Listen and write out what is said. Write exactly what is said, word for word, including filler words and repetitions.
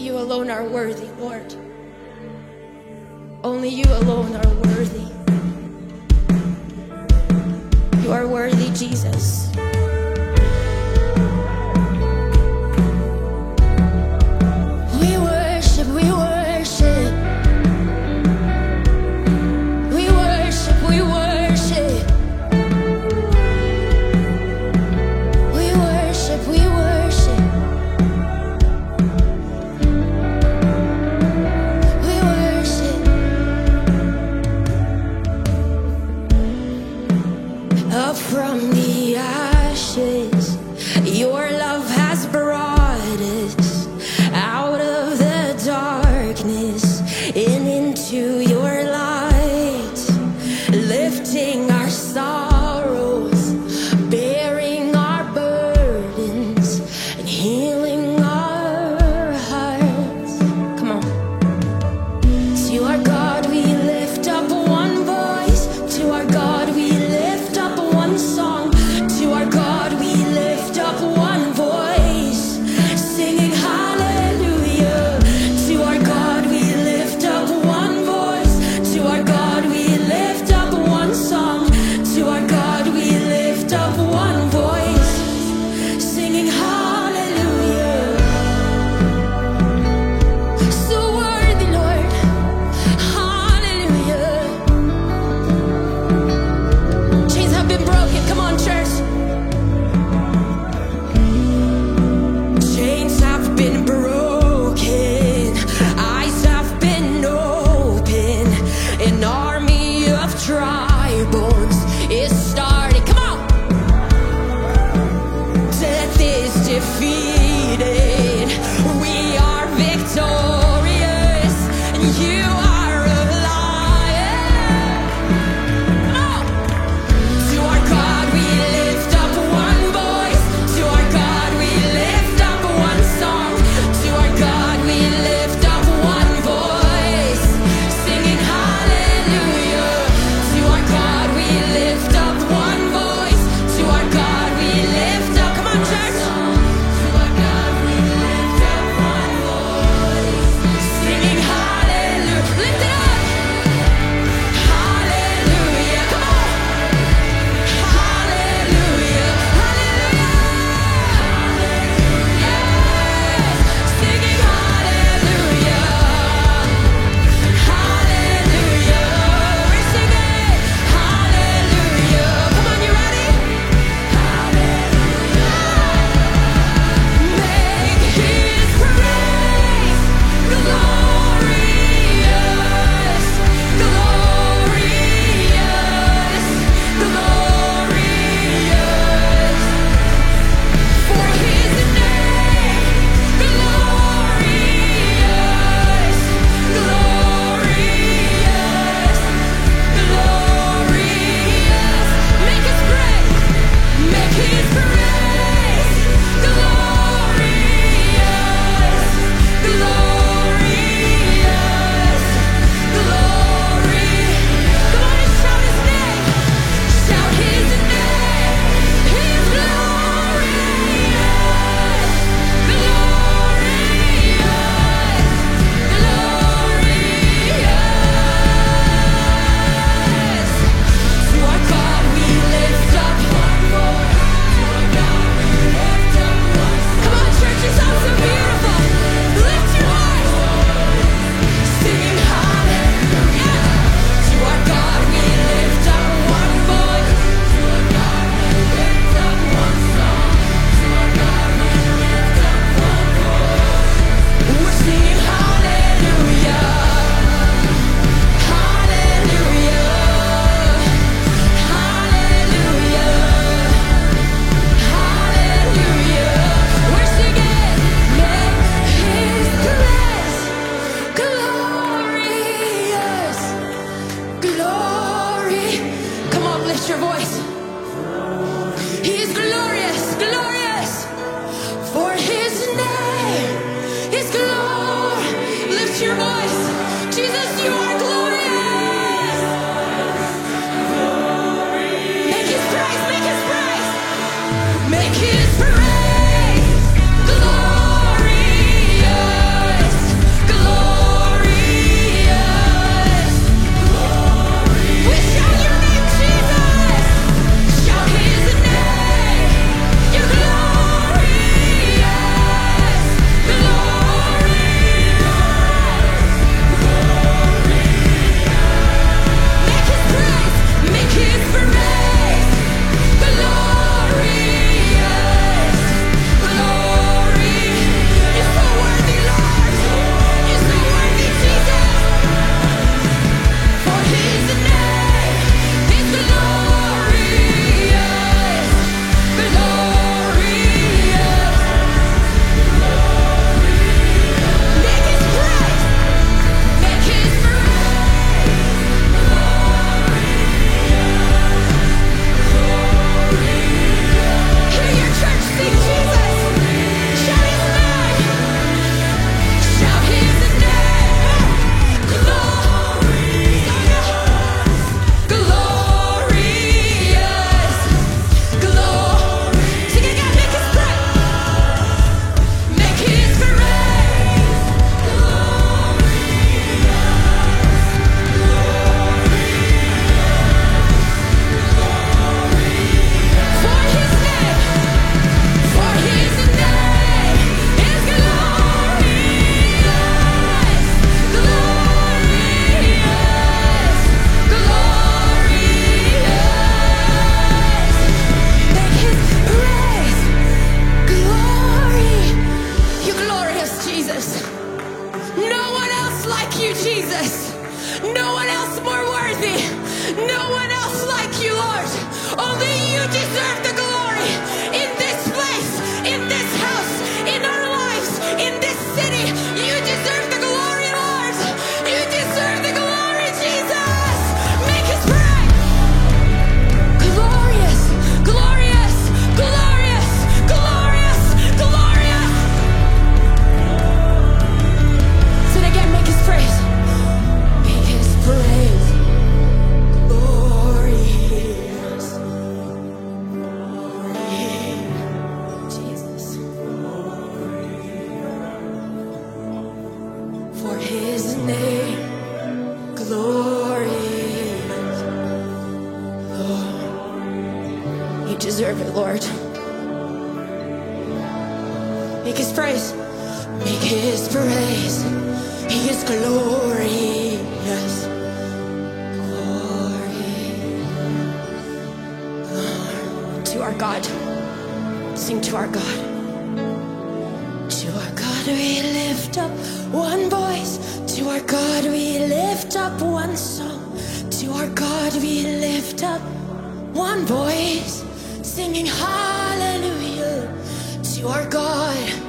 you alone are worthy, Lord. Only you alone are worthy. You are worthy, Jesus. We worship, we worship. We worship, we worship. We worship, we worship. We worship. Up from the ashes, your love has brought us out of the darkness and into your light, lifting our sorrows, bearing our burdens, and healing our hearts. Come on. To our God we lift up one voice. To our God we lift up one song. To our God we lift up one voice, singing hallelujah. To our God we lift up one voice. To our God we lift up one song. To our God we lift up one voice, singing hallelujah. So worthy, Lord. Hallelujah. Chains have been broken. Come on, church. Chains have been broken. Eyes have been open. An army of dry bones is starting. Come on. Death is defeated. We are victorious. And you are alive. Come on. To our God we lift up one voice. To our God we lift up one song. To our God we lift up one voice, singing hallelujah. To our God we lift up one voice. To our God we lift up. Come on, church. To our God we lift up one voice, singing hallelujah. Lift it up. Hallelujah. Come on. Hallelujah. Hallelujah. Yes. Singing hallelujah. Hallelujah. We're singing hallelujah. Come on, you ready? Hallelujah. Make his praise glorious, glorious, glorious. For his name, glorious, glorious, glorious. Make his praise, make his praise glorious, glorious, glorious. Come on and shout his name, shout his name. He's glorious, glorious, glorious. To our God we lift up one voice. To our God we lift up one song. Come on, church, it sounds so beautiful. Lift your voice, singing hallelujah. To our God we lift up one voice. To our God we lift up one song. To our God we lift up one voice. We're singing hallelujah. Hallelujah. Hallelujah. Hallelujah. We're singing, make his grace glorious, glory. Come on, lift your voice. He is glorious, glorious. For his name is glory. Lift your voice. Jesus, you are glorious. Make his praise, make his praise. Make his praise glorious. Lord. Make his praise. Make his praise. He is glorious. Glory. To our God. Sing to our God. To our God we lift up one voice. To our God we lift up one song. To our God we lift up one voice, singing hallelujah. To our God